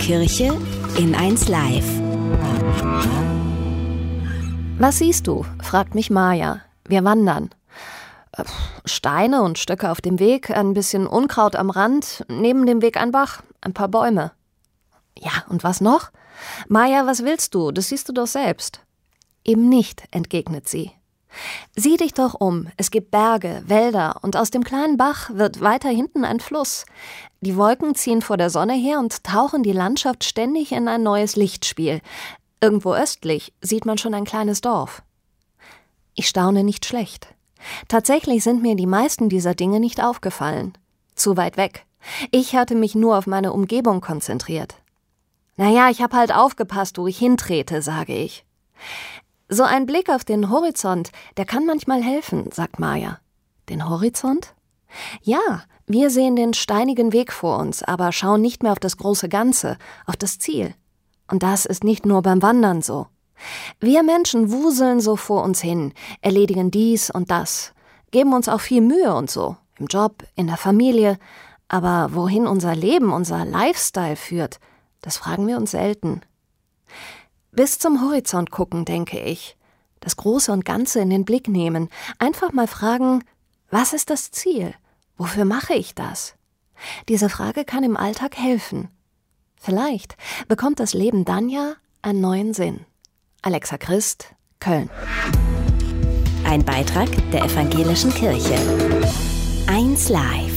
Kirche in 1 Live. Was siehst du? Fragt mich Maja. Wir wandern. Steine und Stöcke auf dem Weg, ein bisschen Unkraut am Rand, neben dem Weg ein Bach, ein paar Bäume. Ja, und was noch? Maja, was willst du? Das siehst du doch selbst. Eben nicht, entgegnet sie. Sieh dich doch um, es gibt Berge, Wälder und aus dem kleinen Bach wird weiter hinten ein Fluss. Die Wolken ziehen vor der Sonne her und tauchen die Landschaft ständig in ein neues Lichtspiel. Irgendwo östlich sieht man schon ein kleines Dorf. Ich staune nicht schlecht. Tatsächlich sind mir die meisten dieser Dinge nicht aufgefallen. Zu weit weg. Ich hatte mich nur auf meine Umgebung konzentriert. Naja, ich habe halt aufgepasst, wo ich hintrete, sage ich. So ein Blick auf den Horizont, der kann manchmal helfen, sagt Maja. Den Horizont? Ja, wir sehen den steinigen Weg vor uns, aber schauen nicht mehr auf das große Ganze, auf das Ziel. Und das ist nicht nur beim Wandern so. Wir Menschen wuseln so vor uns hin, erledigen dies und das, geben uns auch viel Mühe und so, im Job, in der Familie. Aber wohin unser Leben, unser Lifestyle führt, das fragen wir uns selten. Bis zum Horizont gucken, denke ich. Das Große und Ganze in den Blick nehmen. Einfach mal fragen, was ist das Ziel? Wofür mache ich das? Diese Frage kann im Alltag helfen. Vielleicht bekommt das Leben dann ja einen neuen Sinn. Alexa Christ, Köln. Ein Beitrag der Evangelischen Kirche. 1 Live.